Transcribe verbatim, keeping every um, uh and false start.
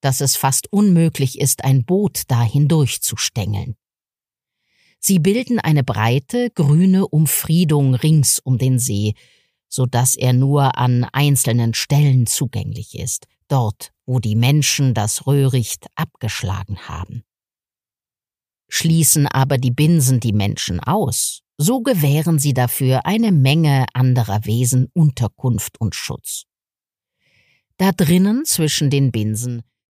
dass es fast unmöglich ist, ein Boot da hindurchzustängeln. Sie bilden eine breite, grüne Umfriedung rings um den See, so dass er nur an einzelnen Stellen zugänglich ist, dort, wo die Menschen das Röhricht abgeschlagen haben. Schließen aber die Binsen die Menschen aus, so gewähren sie dafür eine Menge anderer Wesen Unterkunft und Schutz. Da drinnen zwischen den Binsen